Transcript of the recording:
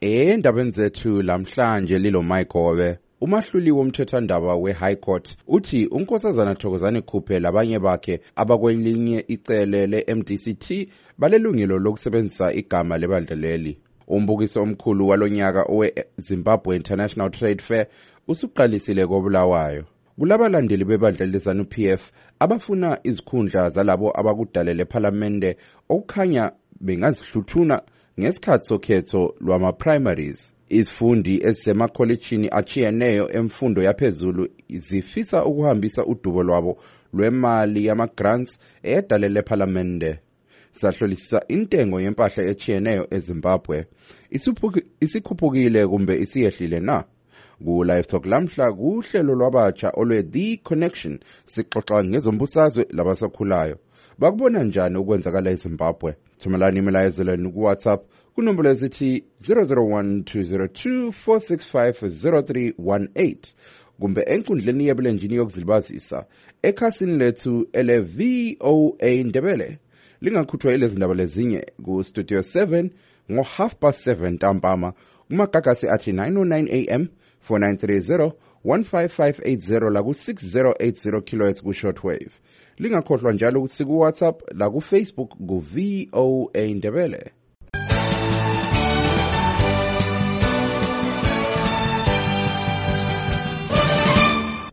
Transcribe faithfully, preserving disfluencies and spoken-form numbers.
Endabeni zethu lamhlanje lilo Mike umahluli womthethwandaba we-High Court uthi unkosazana Thokozani Khuphe labanye bakhe abakwelinye icele le-M D C T balelungelo lokusebenzisa igama lebandla leli. Umbukiso omkhulu walonyaka owe-Zimbabwe International Trade Fair usuqalisile koBulawayo. Kulabalandeli bebandla leZANU P F abafuna izikhundla zalabo abakudalele ePhalamende okukhanya bengazihluthuna ngesikhathi sokhetho lwama-primaries. Izifundi ezisemakholejini achiyeneyo emfundo yaphezulu zifisa ukuhambisa udubo lwabo lwemali yama-grants edalele ePhalamende. Sahlolisisa intengo yempahla echiyeneyo eZimbabwe. Isikhuphukile kumbe isiyehlile na? Ku Live Talk lamhla kuhlelo lwabatsha olwe The Connection sixoxa ngezombusazwe labasakhulayo. Bakubona njani ukwenzakala eZimbabwe? Thumelani imelayezelweni ku WhatsApp kunombolo ezithi zero zero one two zero two four six five zero three one eight kumbe enkundleni yebulenjini yokuzilibazisa ekhasini lethu ele V O A Ndebele. Lingakhuthwa ilezi ndaba lezinye ku Studio seven ngo half past seven ntambama kumagagasi athi nine oh nine A M four nine three zero one five five eight zero la ku six zero eight zero kilohertz ku shortwave. Lingakhohlwa njalo ukuthi ku WhatsApp la ku Facebook ku V O A Ndebele.